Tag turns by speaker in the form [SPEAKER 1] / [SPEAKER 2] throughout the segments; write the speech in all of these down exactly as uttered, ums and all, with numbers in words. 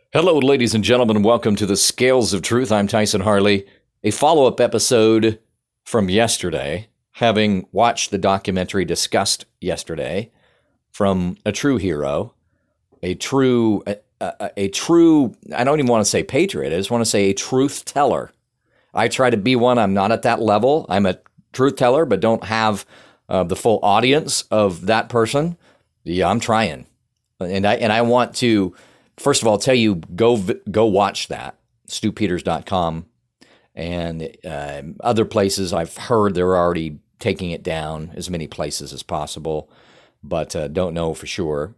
[SPEAKER 1] Hello, ladies and gentlemen. Welcome to the Scales of Truth. I'm Tyson Harley. A follow-up episode from yesterday, having watched the documentary discussed yesterday from a true hero, a true, a, a, a true, I don't even want to say patriot. I just want to say a truth teller. I try to be one. I'm not at that level. I'm a truth teller, but don't have uh, the full audience of that person. Yeah, I'm trying. And I, and I want to, first of all, tell you, go go watch that, stu peters dot com, and uh, other places. I've heard they're already taking it down, as many places as possible, but uh, don't know for sure.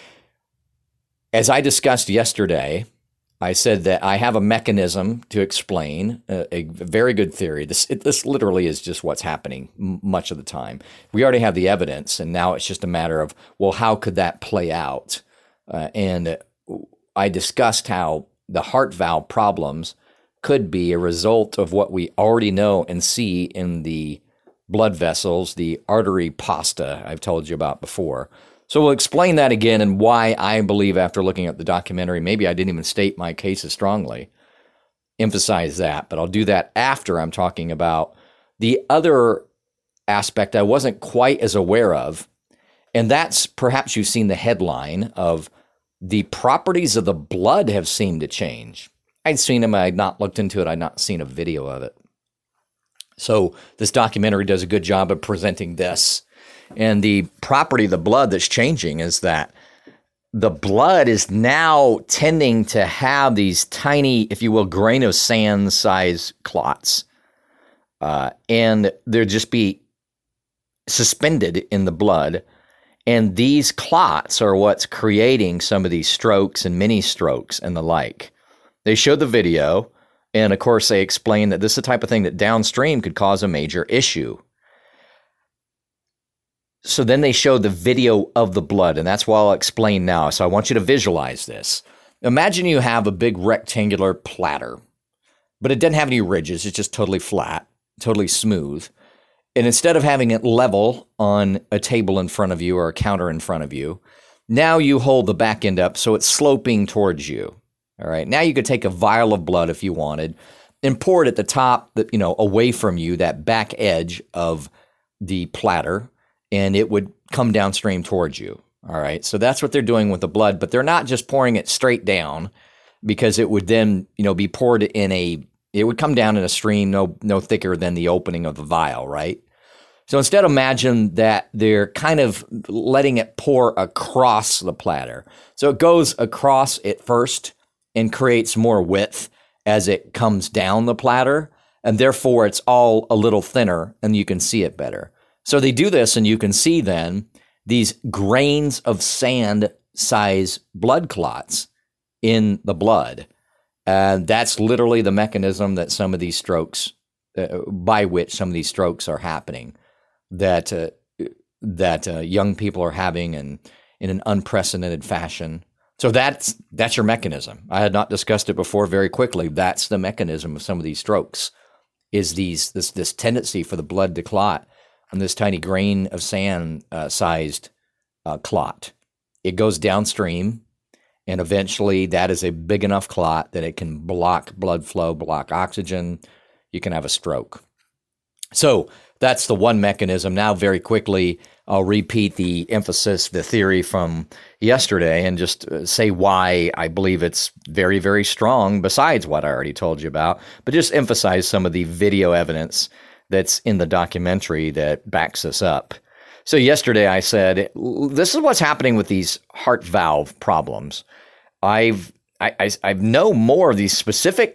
[SPEAKER 1] As I discussed yesterday, I said that I have a mechanism to explain a, a very good theory. This it, this literally is just what's happening m- much of the time. We already have the evidence, and now it's just a matter of, well, how could that play out? Uh, and I discussed how the heart valve problems could be a result of what we already know and see in the blood vessels, the artery pasta I've told you about before. So we'll explain that again and why I believe, after looking at the documentary, maybe I didn't even state my case as strongly, emphasize that. But I'll do that after I'm talking about the other aspect I wasn't quite as aware of, and that's perhaps you've seen the headline of the properties of the blood have seemed to change. I'd seen them. I'd not looked into it. I'd not seen a video of it. So this documentary does a good job of presenting this. And the property of the blood that's changing is that the blood is now tending to have these tiny, if you will, grain of sand size clots. Uh, and they'll just be suspended in the blood. And these clots are what's creating some of these strokes and mini strokes and the like. They showed the video, and of course they explained that this is the type of thing that downstream could cause a major issue. So then they showed the video of the blood, and that's what I'll explain now. So I want you to visualize this. Imagine you have a big rectangular platter, but it doesn't have any ridges. It's just totally flat, totally smooth. And instead of having it level on a table in front of you or a counter in front of you, now you hold the back end up so it's sloping towards you. All right. Now you could take a vial of blood if you wanted and pour it at the top, you know, away from you, that back edge of the platter, and it would come downstream towards you. All right. So that's what they're doing with the blood, but they're not just pouring it straight down, because it would then, you know, be poured in a, it would come down in a stream no no thicker than the opening of the vial, right? So instead, imagine that they're kind of letting it pour across the platter. So it goes across it first and creates more width as it comes down the platter, and therefore it's all a little thinner and you can see it better. So they do this, and you can see then these grains of sand size blood clots in the blood. And that's literally the mechanism that some of these strokes, uh, by which some of these strokes are happening, that uh, that uh, young people are having in, in an unprecedented fashion. So that's that's your mechanism. I had not discussed it before. Very quickly, that's the mechanism of some of these strokes, is these this this tendency for the blood to clot on this tiny grain of sand uh, sized uh, clot. It goes downstream, and eventually that is a big enough clot that it can block blood flow, block oxygen. You can have a stroke. So that's the one mechanism. Now, very quickly, I'll repeat the emphasis, the theory from yesterday, and just say why I believe it's very, very strong, besides what I already told you about, but just emphasize some of the video evidence that's in the documentary that backs this up. So yesterday I said, this is what's happening with these heart valve problems. I've I, I, I know more of these specific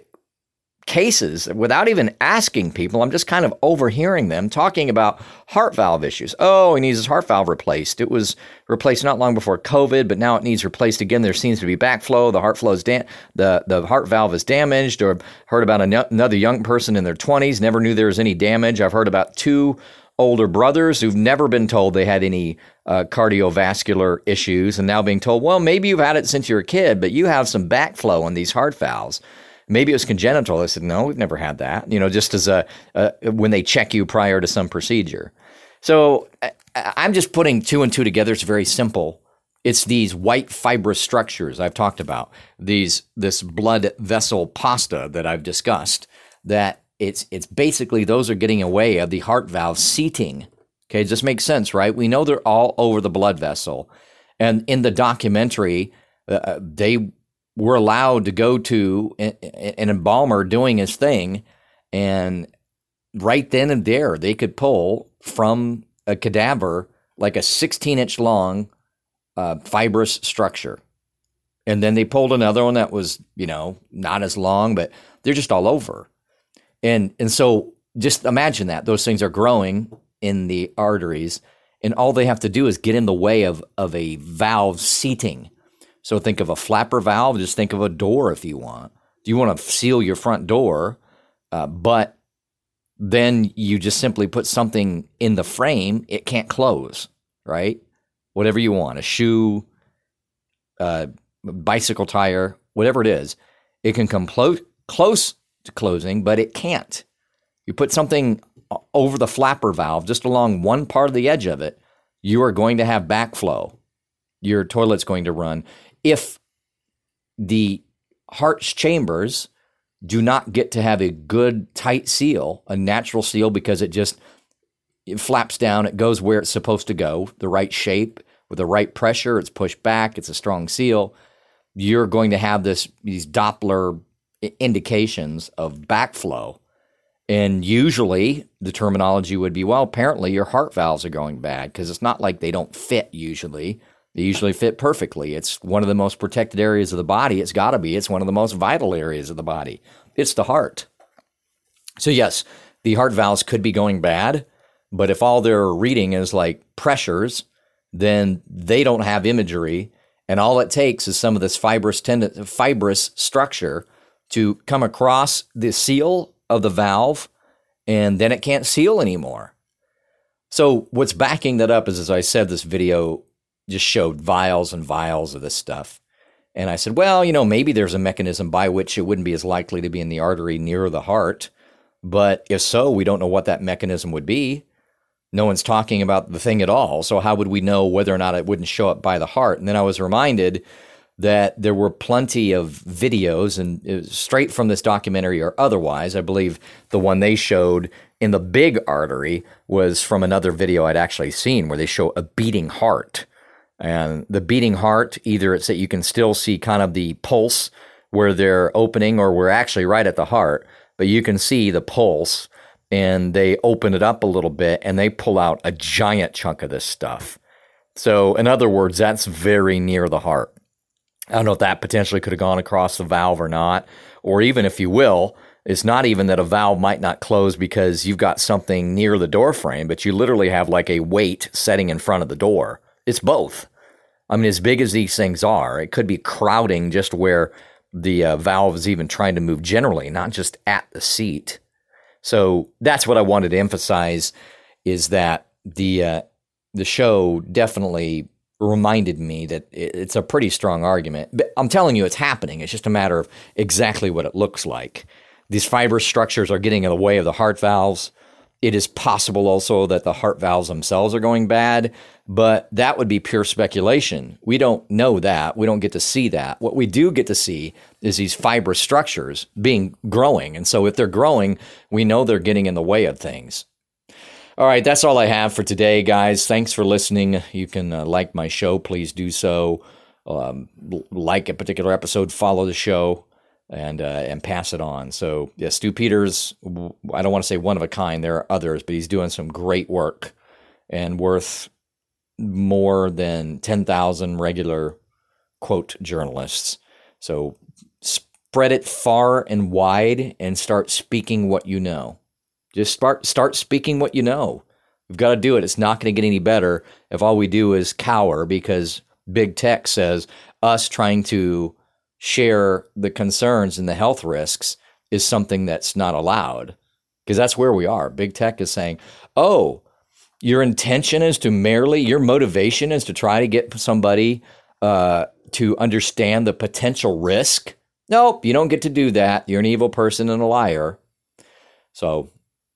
[SPEAKER 1] cases without even asking people. I'm just kind of overhearing them talking about heart valve issues. Oh, he needs his heart valve replaced. It was replaced not long before COVID, but now it needs replaced again. There seems to be backflow. The heart flow is da- the the heart valve is damaged. Or heard about an- another young person in their twenties, never knew there was any damage. I've heard about two older brothers who've never been told they had any uh, cardiovascular issues, and now being told, well, maybe you've had it since you were a kid, but you have some backflow on these heart valves. Maybe it was congenital. I said, no, we've never had that. You know, just as a, a when they check you prior to some procedure. So I, I'm just putting two and two together. It's very simple. It's these white fibrous structures I've talked about, these this blood vessel pasta that I've discussed, that it's it's basically those are getting away of the heart valve seating. Okay, it just makes sense, right? We know they're all over the blood vessel. And in the documentary, uh, they were allowed to go to an, an embalmer doing his thing, and right then and there, they could pull from a cadaver like a sixteen-inch long uh, fibrous structure. And then they pulled another one that was, you know, not as long, but they're just all over. And and so just imagine that. Those things are growing in the arteries, and all they have to do is get in the way of, of a valve seating. So think of a flapper valve, just think of a door if you want. You want to seal your front door, uh, but then you just simply put something in the frame, it can't close, right? Whatever you want, a shoe, uh, bicycle tire, whatever it is, it can come close close to closing, but it can't. You put something over the flapper valve, just along one part of the edge of it, you are going to have backflow. Your toilet's going to run. If the heart's chambers do not get to have a good tight seal, a natural seal, because it just it flaps down, it goes where it's supposed to go, the right shape, with the right pressure, it's pushed back, it's a strong seal, you're going to have this these Doppler indications of backflow. And usually the terminology would be, well, apparently your heart valves are going bad, because it's not like they don't fit usually. They usually fit perfectly. It's one of the most protected areas of the body. It's got to be. It's one of the most vital areas of the body. It's the heart. So yes, the heart valves could be going bad, but if all they're reading is like pressures, then they don't have imagery, and all it takes is some of this fibrous tendon, fibrous structure to come across the seal of the valve, and then it can't seal anymore. So what's backing that up is, as I said, this video just showed vials and vials of this stuff. And I said, well, you know, maybe there's a mechanism by which it wouldn't be as likely to be in the artery near the heart. But if so, we don't know what that mechanism would be. No one's talking about the thing at all. So how would we know whether or not it wouldn't show up by the heart? And then I was reminded that there were plenty of videos, and it was straight from this documentary or otherwise. I believe the one they showed in the big artery was from another video I'd actually seen, where they show a beating heart. And the beating heart, either it's that you can still see kind of the pulse where they're opening, or we're actually right at the heart, but you can see the pulse, and they open it up a little bit and they pull out a giant chunk of this stuff. So in other words, that's very near the heart. I don't know if that potentially could have gone across the valve or not, or even if you will, it's not even that a valve might not close because you've got something near the door frame, but you literally have like a weight setting in front of the door. It's both. I mean, as big as these things are, it could be crowding just where the uh, valve is even trying to move generally, not just at the seat. So that's what I wanted to emphasize, is that the uh, the show definitely reminded me that it's a pretty strong argument. But I'm telling you, it's happening. It's just a matter of exactly what it looks like. These fibrous structures are getting in the way of the heart valves. It is possible also that the heart valves themselves are going bad, but that would be pure speculation. We don't know that. We don't get to see that. What we do get to see is these fibrous structures being growing. And so if they're growing, we know they're getting in the way of things. All right, that's all I have for today, guys. Thanks for listening. You can uh, like my show. Please do so. Um, like a particular episode, follow the show, and uh, and pass it on. So, yeah, Stu Peters, I don't want to say one of a kind. There are others, but he's doing some great work and worth more than ten thousand regular, quote, journalists. So spread it far and wide and start speaking what you know. Just start start speaking what you know. We've got to do it. It's not going to get any better if all we do is cower because big tech says us trying to share the concerns and the health risks is something that's not allowed, because that's where we are. Big tech is saying, oh, your intention is to merely, your motivation is to try to get somebody uh, to understand the potential risk. Nope, you don't get to do that. You're an evil person and a liar. So,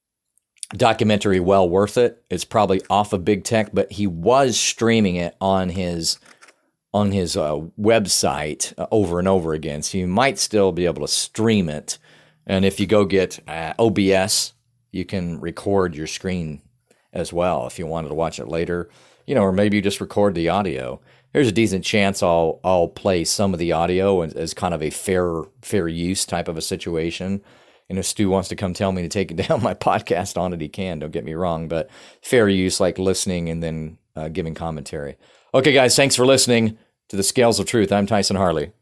[SPEAKER 1] documentary well worth it. It's probably off of big tech, but he was streaming it on his on his uh, website uh, over and over again. So you might still be able to stream it. And if you go get uh, O B S, you can record your screen as well if you wanted to watch it later, you know, or maybe you just record the audio. There's a decent chance I'll I'll play some of the audio as, as kind of a fair fair use type of a situation. And if Stu wants to come tell me to take down my podcast on it, he can. Don't get me wrong, but fair use, like listening and then uh, giving commentary. Okay, guys, thanks for listening to the Scales of Truth. I'm Tyson Harley.